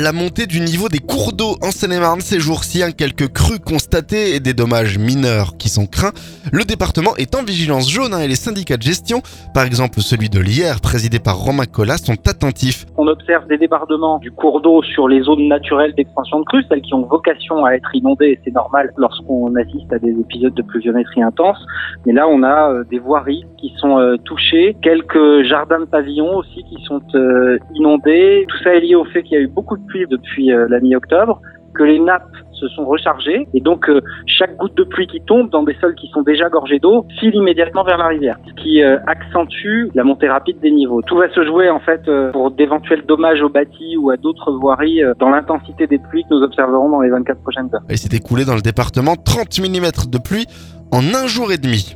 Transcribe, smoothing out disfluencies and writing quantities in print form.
la montée du niveau des cours d'eau en Seine-et-Marne ces jours-ci, quelques crues constatées et des dommages mineurs qui sont craints. Le département est en vigilance jaune et les syndicats de gestion, par exemple celui de l'Yerres, présidé par Romain Collat, sont attentifs. On observe des débordements du cours d'eau sur les zones naturelles d'expansion de crues, celles qui ont vocation à être inondées, et c'est normal lorsqu'on assiste à des épisodes de pluviométrie intense. Mais là, on a des voiries qui sont touchées, quelques jardins de pavillons aussi qui sont inondés. Tout ça est lié au fait qu'il y a eu beaucoup de pluie depuis la mi-octobre, que les nappes se sont rechargées et donc chaque goutte de pluie qui tombe dans des sols qui sont déjà gorgés d'eau file immédiatement vers la rivière, ce qui accentue la montée rapide des niveaux. Tout va se jouer en fait pour d'éventuels dommages aux bâtis ou à d'autres voiries dans l'intensité des pluies que nous observerons dans les 24 prochaines heures. Il s'est écoulé dans le département 30 mm de pluie en un jour et demi.